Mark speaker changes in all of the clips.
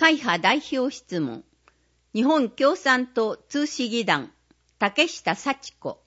Speaker 1: 会派代表質問。日本共産党通市議団、竹下幸子。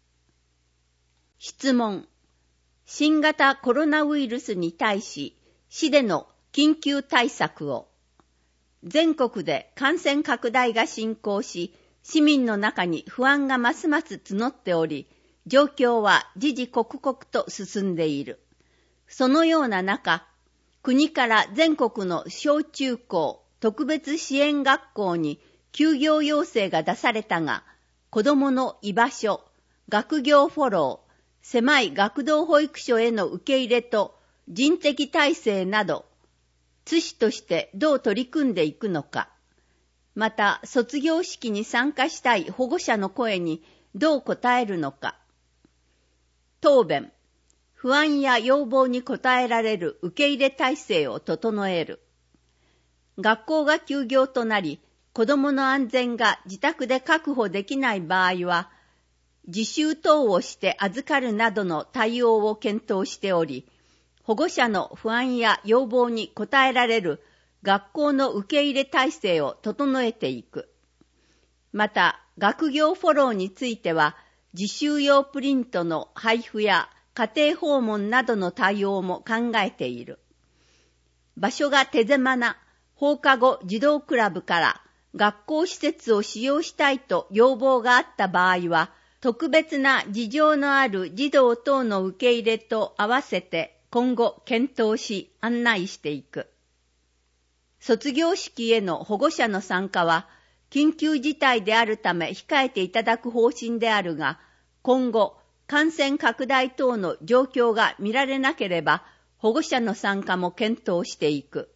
Speaker 1: 質問。新型コロナウイルスに対し、市での緊急対策を。全国で感染拡大が進行し、市民の中に不安がますます募っており、状況は時々刻々と進んでいる。そのような中、国から全国の小中高特別支援学校に休業要請が出されたが、子どもの居場所、学業フォロー、狭い学童保育所への受け入れと人的体制など、津市としてどう取り組んでいくのか、また卒業式に参加したい保護者の声にどう応えるのか。答弁。不安や要望に応えられる受け入れ体制を整える。学校が休業となり、子どもの安全が自宅で確保できない場合は、自習等をして預かるなどの対応を検討しており、保護者の不安や要望に応えられる学校の受け入れ体制を整えていく。また、学業フォローについては、自習用プリントの配布や家庭訪問などの対応も考えている。場所が手狭な放課後児童クラブから学校施設を使用したいと要望があった場合は、特別な事情のある児童等の受け入れと合わせて今後検討し案内していく。卒業式への保護者の参加は緊急事態であるため控えていただく方針であるが、今後感染拡大等の状況が見られなければ保護者の参加も検討していく。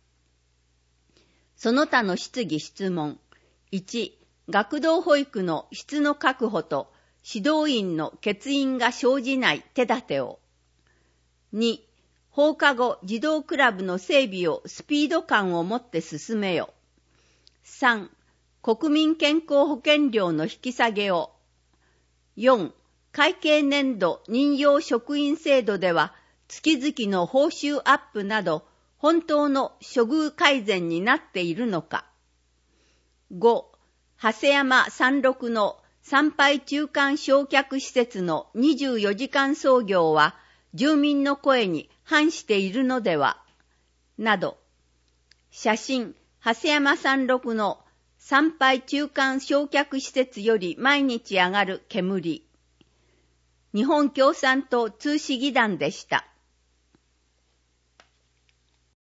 Speaker 1: その他の質疑質問。1、学童保育の質の確保と指導員の欠員が生じない手立てを。2、放課後児童クラブの整備をスピード感を持って進めよ。3、国民健康保険料の引き下げを。4、会計年度任用職員制度では月々の報酬アップなど本当の処遇改善になっているのか。5、長谷山山麓の参拝中間焼却施設の24時間操業は住民の声に反しているのでは、など。写真、長谷山山麓の参拝中間焼却施設より毎日上がる煙。日本共産党通市議団でした。